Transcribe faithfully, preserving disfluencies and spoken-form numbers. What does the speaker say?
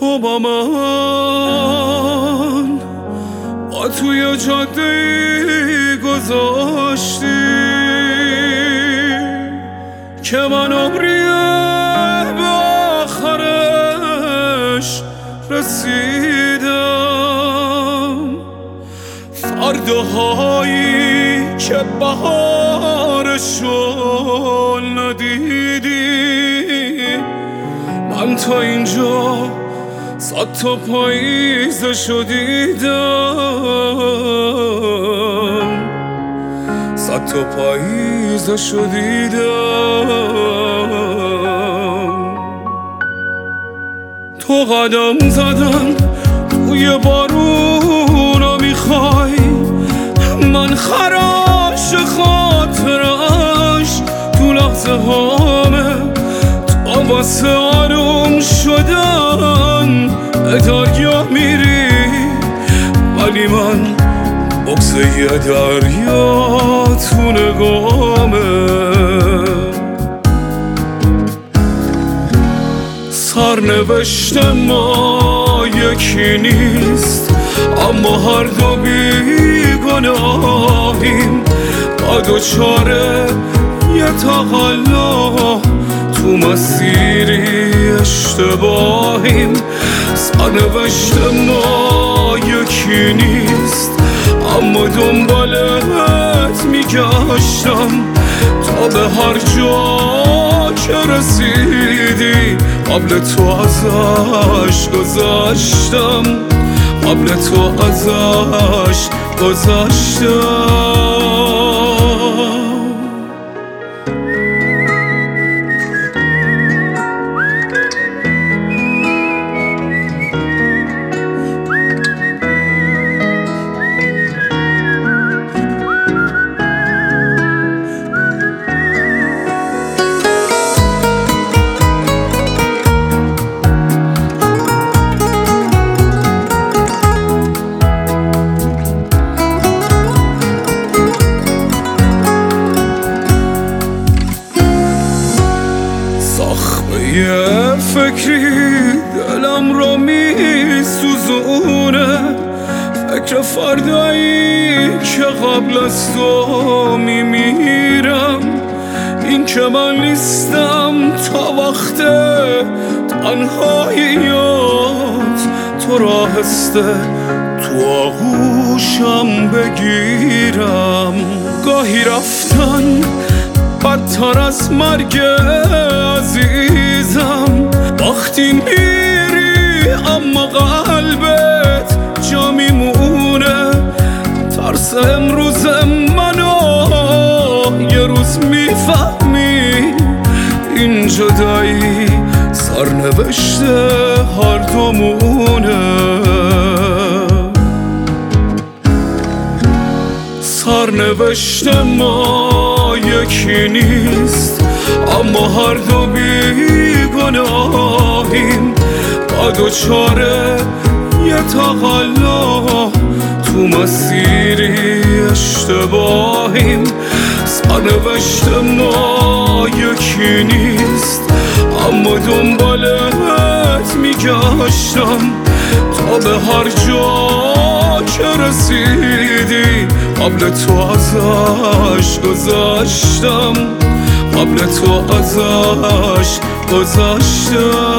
تو با من با توی جاده گذاشتی که من عمریه به آخرش رسیدم. فرداهایی که بهارشو ندیدی، من تا اینجا صد تا پاییزشو دیدم، صد تا پاییزشو دیدم. تو قدم زدن توی بارونو میخوای، من خراش خاطرش تو لحظه هامه. تا واسه آروم شدن به دریا میری، ولی من بغض یه دریا تو نگامه. سرنوشت ما یکی نیست، اما هر دو بیگناهیم. با دوچاره یه تقلا تو مسیری اشتباهیم. سرنوشت ما یکی نیست، اما دنبالت میگشتم تا به هر جا که رسیدی. قبل تو ازش گذشتم، قبل تو ازش گذشتم. یه فکری دلم رو می سوزونه، فکر فردایی که قبل از تو می میرم. این که من نیستم تا وقت تنهاییات، تو راهسته تو آغوشم بگیرم. گاهی رفتن بدتر از مرگ عزیزم، وقتی میری اما قلبت جا میمونه. ترس امروز منو یه روز میفهمی، این جدایی سرنوشت هر دومونه. سرنوشت ما یکی نیست، اما هر دو بیگناهیم. با دوچاره یه تقلا تو مسیری اشتباهیم. سرنوشت ما یکی نیست، اما دنبالت میگشتم تا به هر جا که رسیدی. قبل تو ازش گذشتم، قبل تو ازش گذشتم.